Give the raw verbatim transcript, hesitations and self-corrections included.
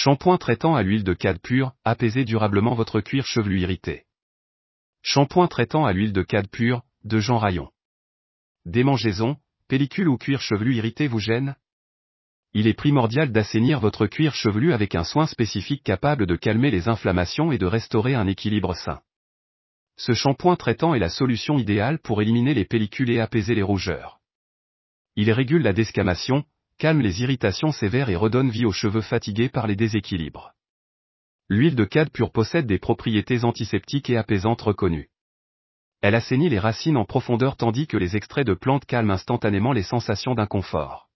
Shampoing traitant à l'huile de cade pure, apaisez durablement votre cuir chevelu irrité. Shampoing traitant à l'huile de cade pure, de Jean Rayon. Démangeaisons, pellicule ou cuir chevelu irrité vous gêne? Il est primordial d'assainir votre cuir chevelu avec un soin spécifique capable de calmer les inflammations et de restaurer un équilibre sain. Ce shampoing traitant est la solution idéale pour éliminer les pellicules et apaiser les rougeurs. Il régule la desquamation, calme les irritations sévères et redonne vie aux cheveux fatigués par les déséquilibres. L'huile de cade pure possède des propriétés antiseptiques et apaisantes reconnues. Elle assainit les racines en profondeur tandis que les extraits de plantes calment instantanément les sensations d'inconfort.